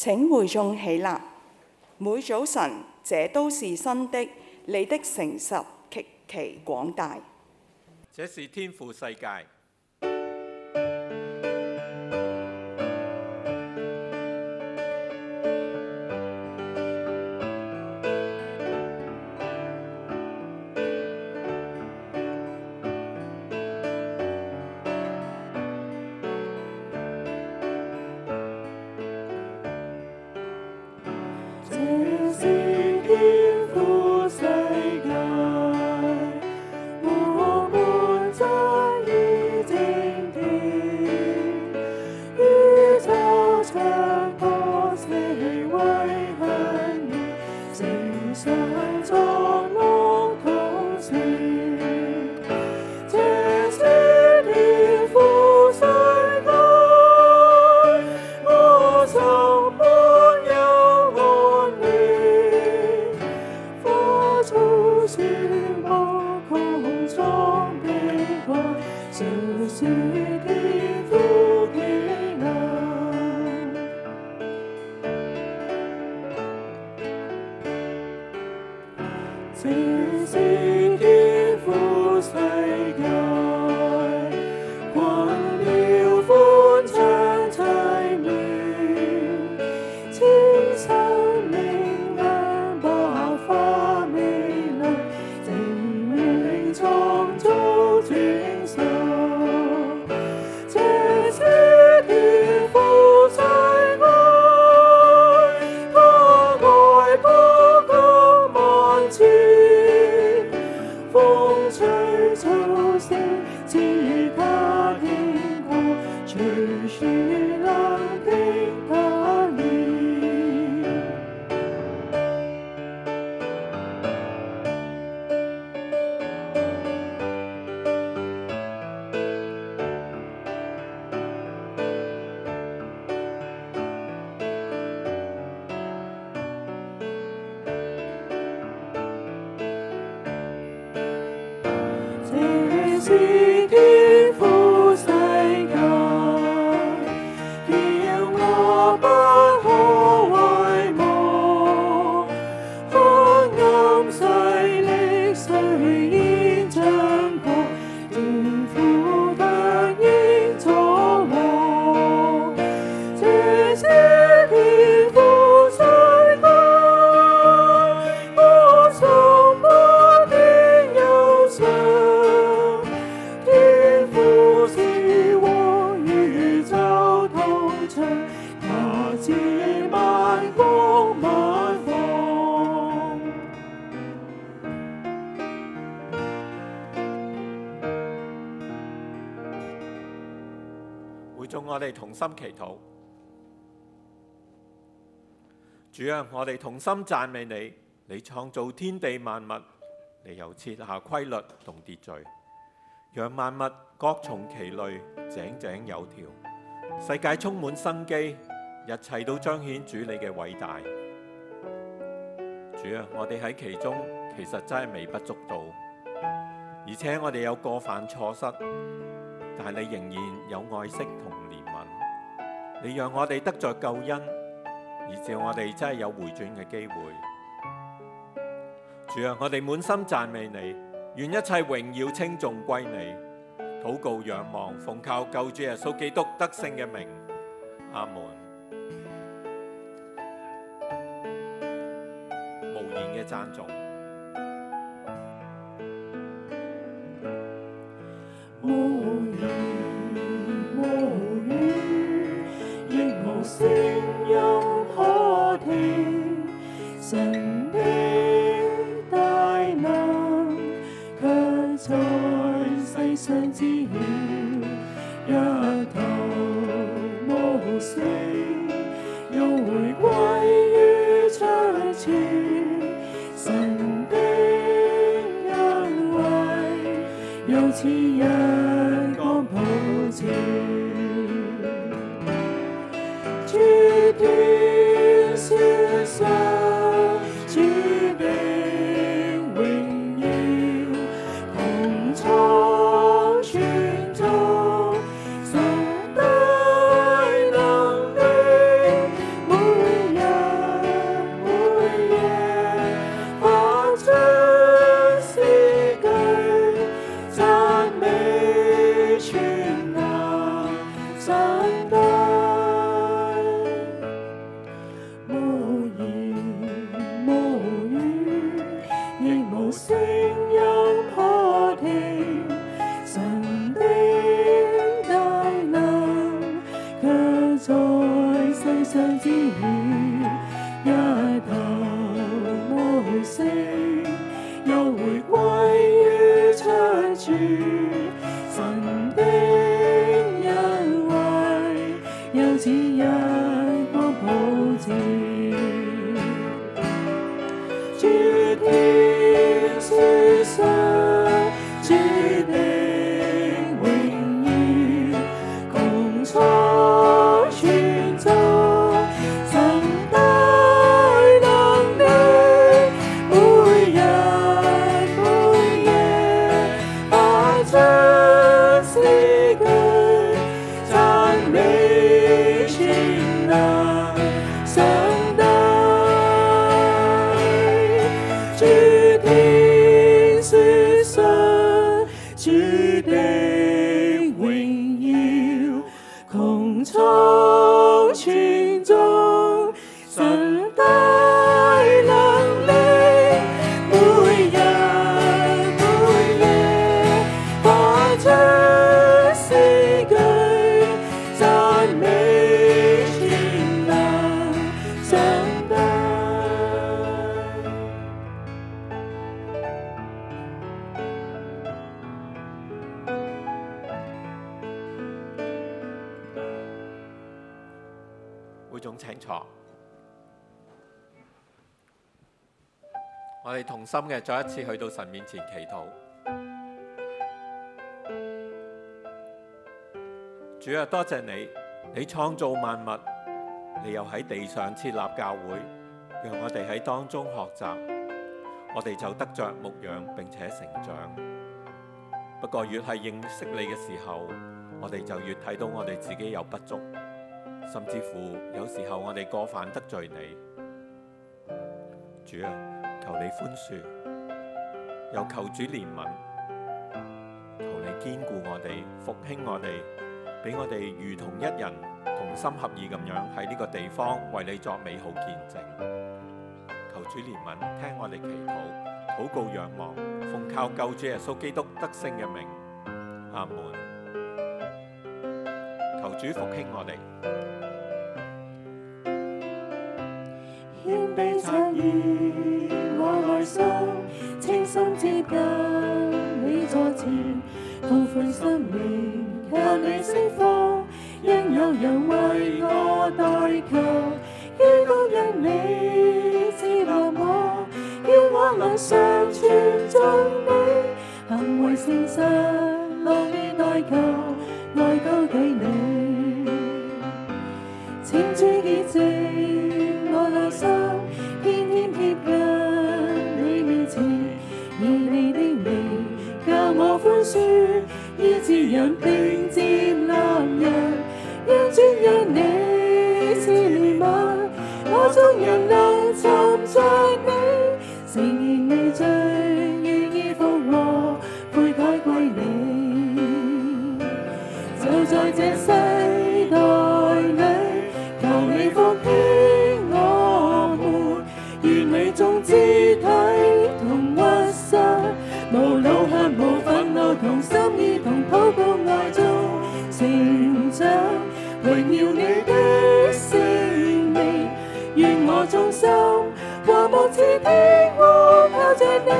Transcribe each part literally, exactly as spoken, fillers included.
請會眾起立。每早晨，這都是新的，你的誠實極其廣大。 這是天父世界。會眾我哋同心祈禱。主啊，我哋同心讚美你，你創造天地萬物，你又設下規律同秩序，讓萬物各從其類，井井有條，世界充滿生機，一切都彰顯主你嘅偉大。主啊，我哋喺其中其實真係微不足道，而且我哋有過犯錯失，但係你仍然有愛惜同憐憫，你讓我哋得着救恩，以致我哋真係有回轉嘅機會。主啊，我哋滿心讚美你，願一切榮耀稱頌歸你。禱告仰望，奉靠救主耶穌基督得勝嘅名，阿門。無言嘅讚頌。 無言無語，亦無聲音可聽，神的大能卻在世上知曉，一頭無聲，又回歸於出處，神的恩惠又似日光普照，諸天宣述主的榮耀，穹蒼傳頌神眾請坐。我哋同心嘅再一次去到神面前祈禱。主啊，多謝你，你創造萬物，你又喺地上設立教會，讓我哋喺當中學習，我哋就得着牧養並且成長。不過越係認識你嘅時候，我哋就越睇到我哋自己有不足，甚至乎有時候我哋過犯得罪你。主啊，求你寬恕，又求主憐憫，求你堅固我哋，復興我哋，俾我哋如同一人，同心合意咁樣喺呢個地方為你作美好見證。求主憐憫，聽我哋祈禱，禱告仰望，奉靠救主耶穌基督得勝嘅名，阿門。求主復興我哋。 謙卑察驗我內心，清心接近你座前，痛悔生命，靠你釋放，因有人為我代求，基督因你接納我，叫我能常存像你，行為誠實，樂意代求，愛交給你，請主潔淨我內心，天天貼近你面前，以你的名教我寬恕，醫治人並接納人，因主因你是憐憫，我眾人能尋着你，承認你罪，願意復和，悔改歸你，就在這世代裏，求你復興我們，完美眾肢體同屈膝，無惱恨無憤怒，同心意同禱告愛中成長，榮耀你的聖名，願我眾心和睦似天和靠着你，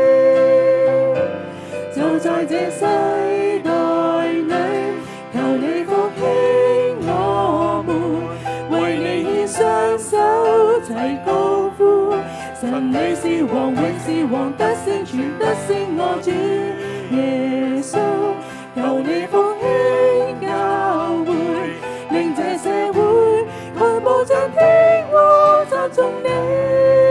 就在這世代裏，求你復興我們，為你獻上手齊高呼，神你是王，永是王，得勝全得勝我主耶穌，求你復興教會，令這社會同步像天和讚頌你。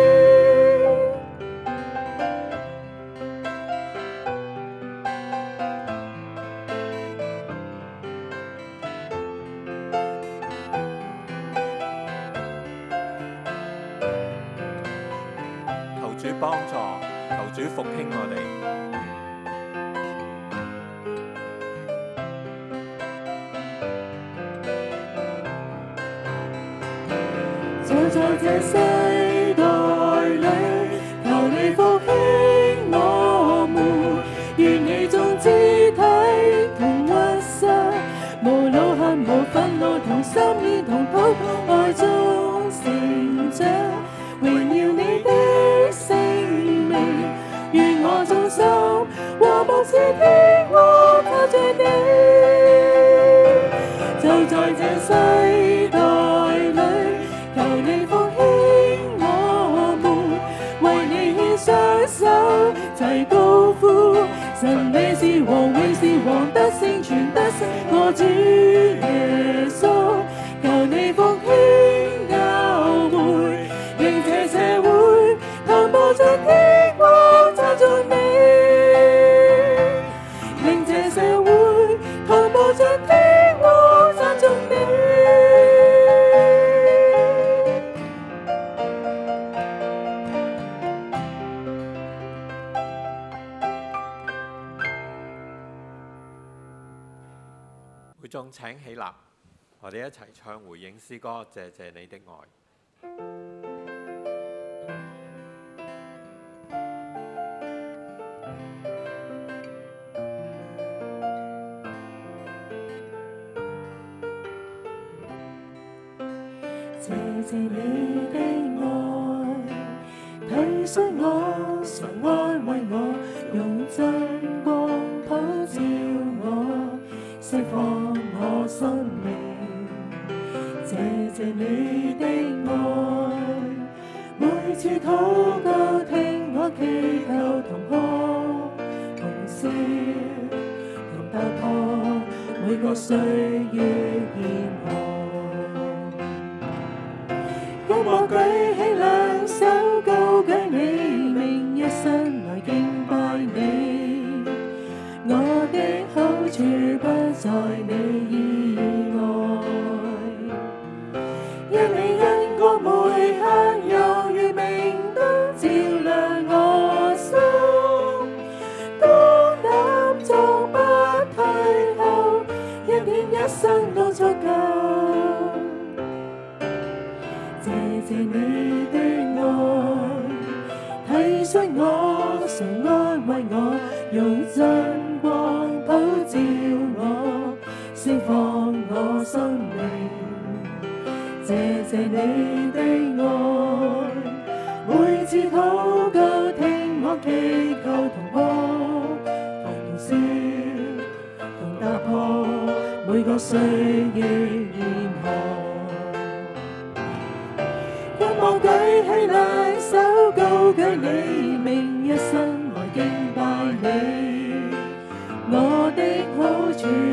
求主幫助，求主復興我哋。 就在這世代裏，求你復興我們，願你眾肢體同屈膝，無惱恨無憤怒，同心意同禱告愛中成長，榮耀你的聖名，願我眾心和睦似天和靠着你，就在這世代裏，求你復興我們，為你獻上手齊高呼，神你是王，永是王，得勝全得勝我主耶穌，求你復興教會，令這社會同步像天和讚頌你，令這社會同步像天和讚頌你。 會眾請起立，我哋一齊唱回應詩歌，謝謝你的愛。 謝謝你的愛，體恤我，常安慰我，用真光普照我，釋放我生命。謝謝謝你的愛，每次禱告聽我祈求，同哭同笑同突破每個歲月嚴寒。讓我舉起兩手高舉你名，一生來敬拜你。我的好處不在你以外，因你因我每刻猶如明燈照亮我心，當膽作不退後，一點一生都足夠。謝謝你的愛，體恤我，常安慰我，用真光普照我，釋放我生命。謝謝你的愛，每次禱告聽我祈求，同哭同笑同打破每個歲月嚴寒。讓我舉起兩手高舉你名，一生來敬拜你。我的好處